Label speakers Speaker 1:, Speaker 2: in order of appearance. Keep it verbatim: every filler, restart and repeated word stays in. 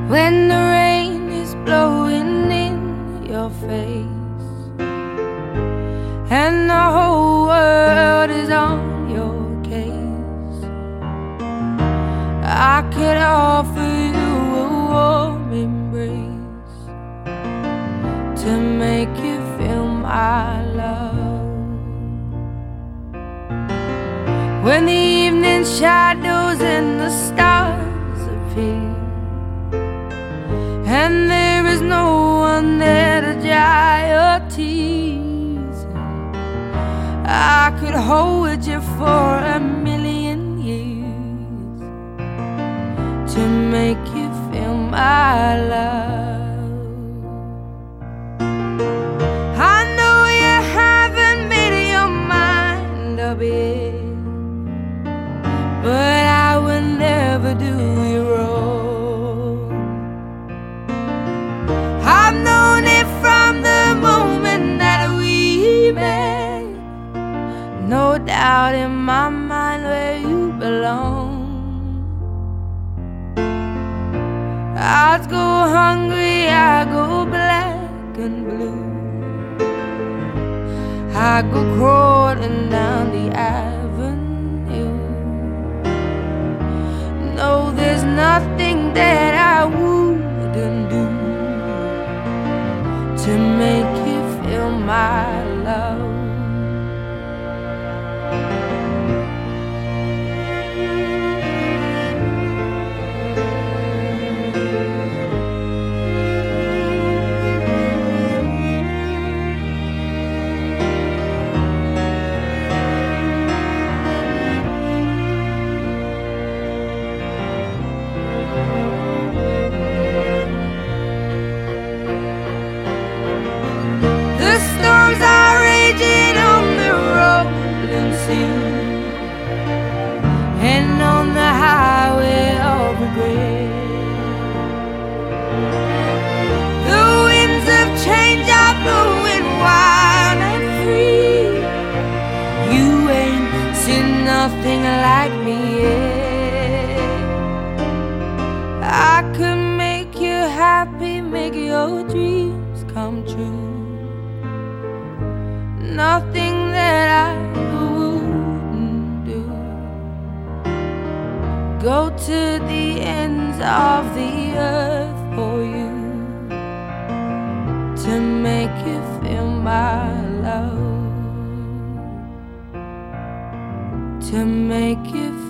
Speaker 1: when the rain is blowing in your face and the whole world is on your case. I could offer you a warm embrace to make you feel my love. When the evening shadows and the stars appear and there is no one there to dry your tears, I could hold you for a million years to make you feel my love. I know you haven't made your mind up yet, but I will never do you wrong. I've known it from the moment that we met, no doubt in my mind where you belong. I'd go hungry, I go black and blue, I go crawling down the avenue. No, there's nothing that I wouldn't do to make you feel my love. And on the highway of regret, the winds of change are blowing wild and free. You ain't seen nothing like me yet. I could make you happy, make your dreams come true. Nothing that I wouldn't do. Go to the ends of the earth for you to make you feel my love, to make you feel